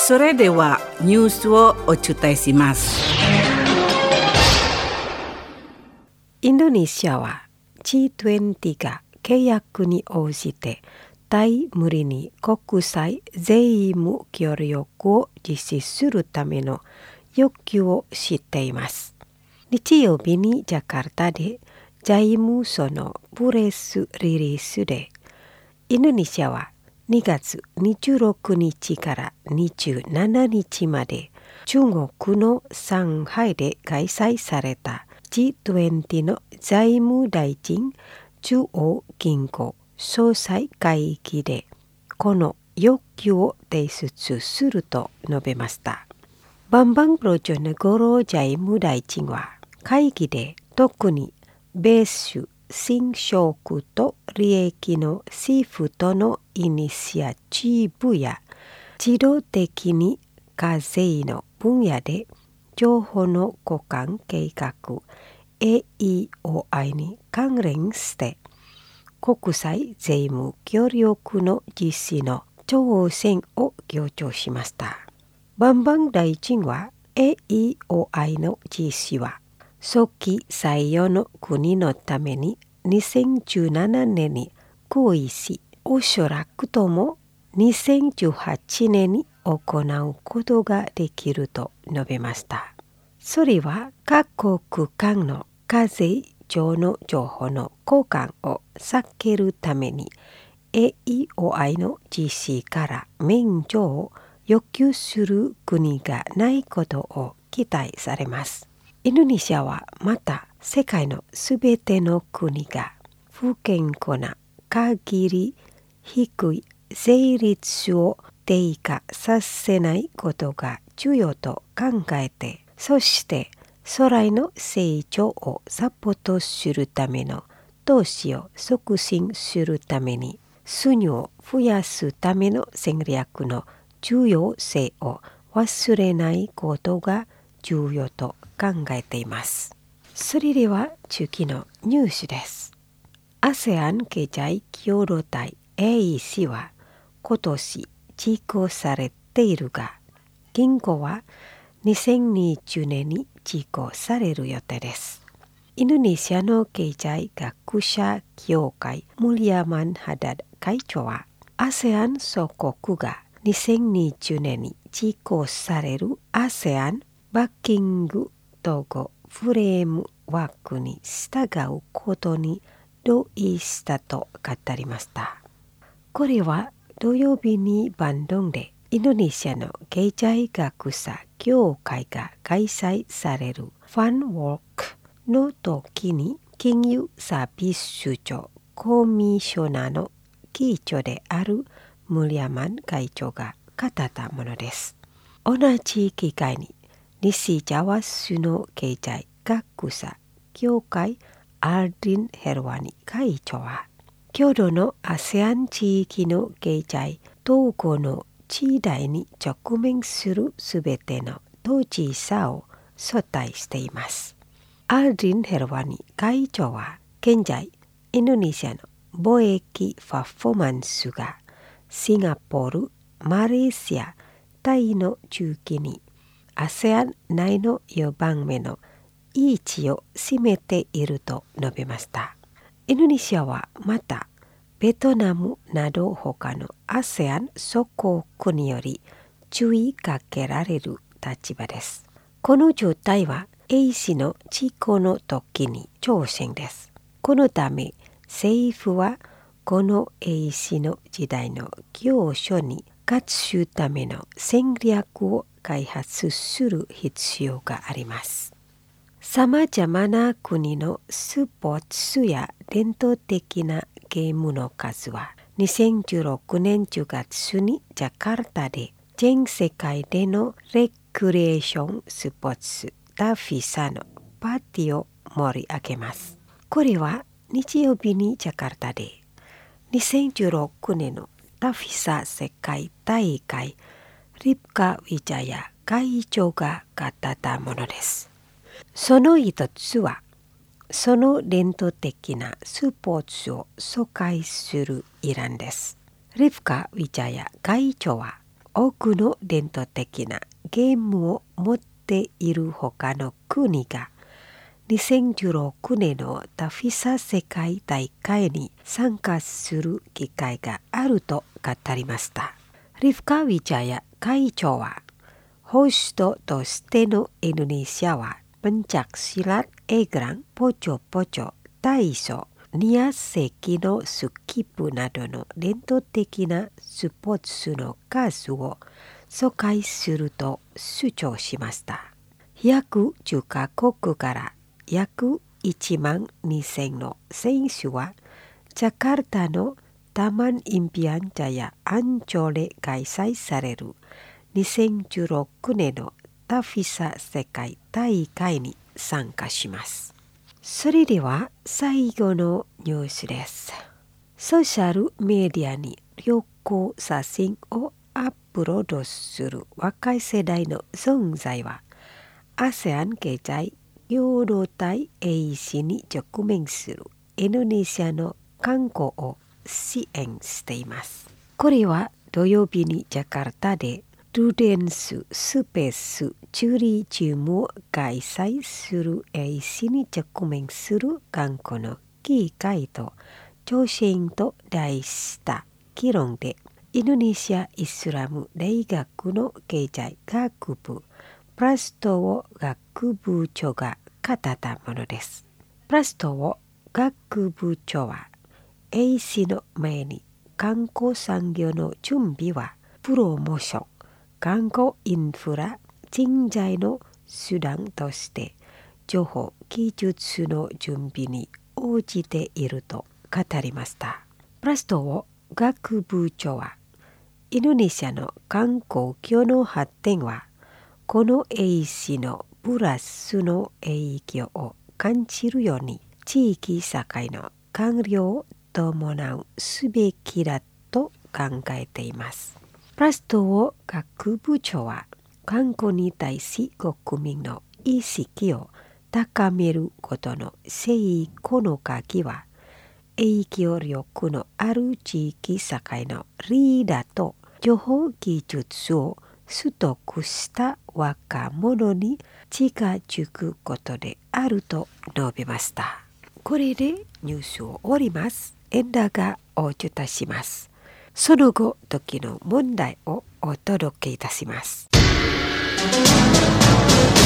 それではニュースをお伝えします。 インドネシアは G20 が契約に応じて対無理に国際税務協力を実施するための要求をしています。日曜日にジャカルタで財務省のプレスリリースで、インドネシアは2月26日から27日まで中国の上海で開催された G20 の財務大臣中央銀行総裁会議でこの要求を提出すると述べました。バンバン・プロジョネゴロ財務大臣は会議で特に米州新食と利益のシフトのイニシアチブや自動的に課税の分野で情報の交換計画 AEOI に関連して国際税務協力の実施の挑戦を強調しました。バンバン大臣は AEOI の実施は早期採用の国のために2017年に合意し、おそらくとも2018年に行うことができると述べました。それは各国間の課税上の情報の交換を避けるために AEOI の実施から免除を要求する国がないことを期待されます。インドネシアはまた世界のすべての国が不健康な限り低い税率を低下させないことが重要と考えて、そして将来の成長をサポートするための投資を促進するために収入を増やすための戦略の重要性を忘れないことが重要と考えています。それでは次のニュースです。ASEAN 経済共同体 AEC は今年実行されているが、今後は2020年に実行される予定です。インドネシアの経済学者協会ムリアマン・ハダド会長は ASEAN 諸国が2020年に実行される ASEAN バッキング統合フレームワークに従うことに同意したと語りました。これは土曜日にバンドンでインドネシアの経済学者協会が開催されるファンウォークの時に金融サービス庁コミッショナーの議長であるムリアマン会長が語ったものです。同じ機会に西ジャワ州の経済学者協会アルディン・ヘルワニ会長は共同の ASEAN 地域の経済統合の時代に直面するすべての当事者を招待しています。アルディン・ヘルワニ会長は現在インドネシアの貿易パフォーマンスがシンガポール、マレーシア、タイの中期に ASEAN 内の4番目の位置を占めていると述べました。インドネシアはまたベトナムなど他の ASEAN 諸国により注意かけられる立場です。この状態はAECの実行の時に挑戦です。このため政府はこのAECの時代の行書に勝つための戦略を開発する必要があります。さまざまな国のスポーツや伝統的なゲームの数は2016年10月にジャカルタで全世界でのレクリエーションスポーツタフィサのパーティーを盛り上げます。これは日曜日にジャカルタで2016年のタフィサ世界大会リプカ・ウィジャヤ会長が語ったものです。その一つはその伝統的なスポーツを紹介するイランです。リプカ・ウィジャヤ会長は多くの伝統的なゲームを持っている他の国が2016年のタフィサ世界大会に参加する機会があると語りました。リフカ・ウィジャヤ会長は、ホストとしてのインドネシアはPencaksilat Egrang Poco Poco体操2世紀のスキップなどの伝統的なスポーツの数を疎開すると主張しました。約10カ国から約1万2000の選手はジャカルタのタマンインピアンジャヤアンチョで開催される2016年のタフィサ世界大会に参加します。それでは最後のニュースです。ソーシャルメディアに旅行写真をアップロードする若い世代の存在は ASEAN 経済共同体 AEC に直面するインドネシアの観光を支援しています。これは土曜日にジャカルタでルデンススペースチュリチームを開催する AEC に直面する観光の機会と挑戦と題した議論でインドネシアイスラム大学の経済学部プラストウ学部長が語ったものです。プラストウ学部長は AEC の前に観光産業の準備はプロモーション観光インフラ人材の手段として情報技術の準備に応じていると語りました。プラストウ学部長はインドネシアの観光業の発展はこの AEC のプラスの影響を感じるように地域社会の官僚を伴うすべきだと考えています。プラストウ学部長は観光に対し国民の意識を高めることの成功の鍵は影響力のある地域社会のリーダーと情報技術を取得した若者に近づくことであると述べました。これでニュースを終わります。エンダがお伝えします。その後、時の問題をお届けいたします。